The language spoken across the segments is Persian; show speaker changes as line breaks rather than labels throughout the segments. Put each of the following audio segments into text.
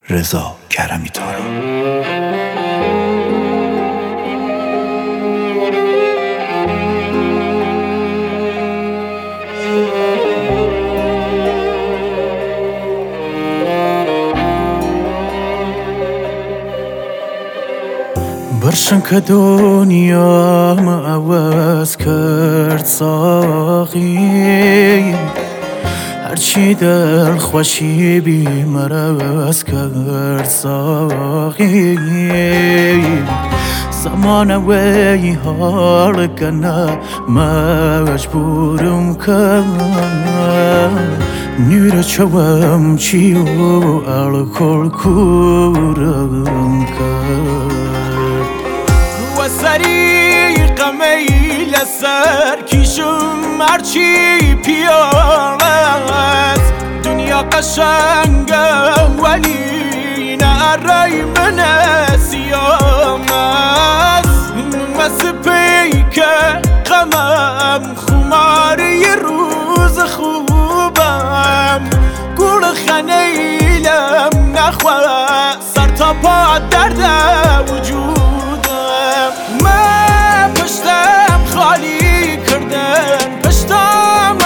رضا کرمی تارا.
برشن که دنیا ما عوض کرد ساقی، هرچی دل خوشی بی مرز کرد ساقی. زمان وی حال کنه مجبورم کرد، نور چوم چی و الکل کورم کرد.
سری قمیل سر کشم هرچی پیالت، دنیا قشنگه ولی نه رای من سیام است. مسپی که غمم خماری روز خوبم، گل خنیلم نخواه سر تا پا درد وجود. من پشتم خالی کردن، پشتم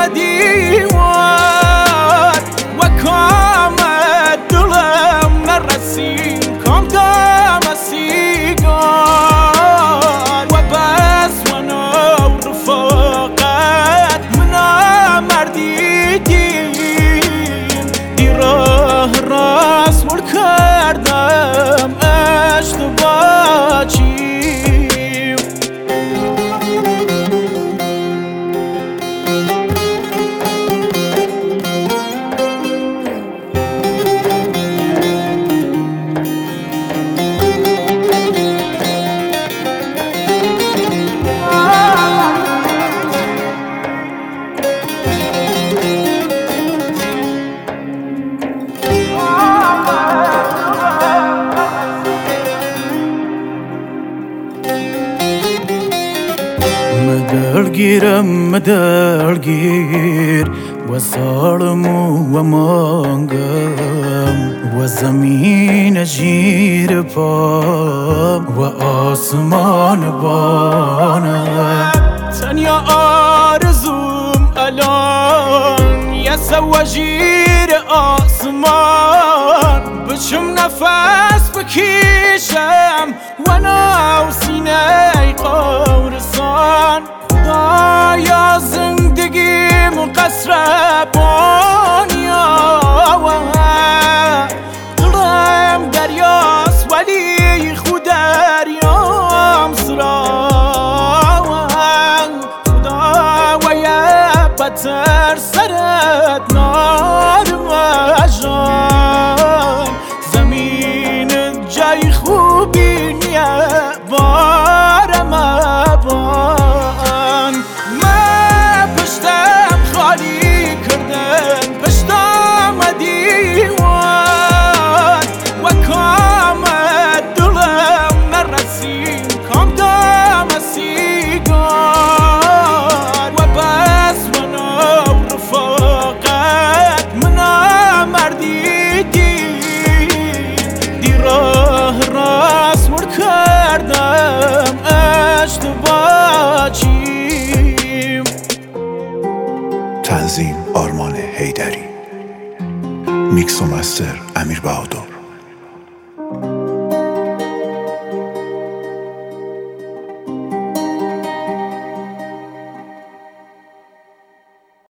دیوار و کامت دلم نرسیم کام دام سیگار. و بس منو رفاقت منا مردی دی راه راست مر کردم اشتباه چی.
مدلگیرم مدلگیر و ظالم و مانگم و زمین جیر پا و آسمان بانم.
تنیا آرزوم الان یه سواجیر آسمان، بچم نفس بکشم و ناو سینه قورسان. خدایا زندگیم قصر بانیا و دلم دریاست ولی خود دریام سرا. خدا و یه بتر سرت نارم جان، زمین جای خوبی نیه بارم بان. من پشتم خالی کردن، پشتم دیوان و کامت دلم نرسیم کام دام سیگار. و بس منو رفاقت منا مردی دی راه راست مر کردم اشتباه چیم.
تنظیم آرمان حیدری، میکس و مستر امیر بهادر.